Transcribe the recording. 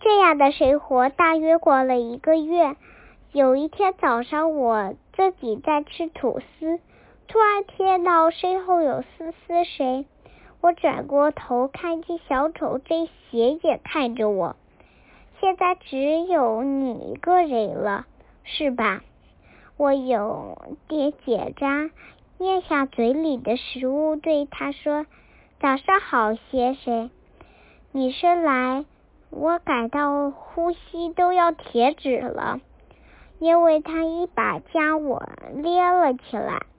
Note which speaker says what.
Speaker 1: 这样的生活大约过了1个月。有一天早上，我自己在吃吐司，突然听到身后有嘶嘶声。我转过头，看见小丑正斜眼看着我。现在只有你一个人了，是吧？我有点紧张，咽下嘴里的食物，对他说：早上好，先生。你是来，我感到呼吸都要停止了，因为他一把将我拎了起来。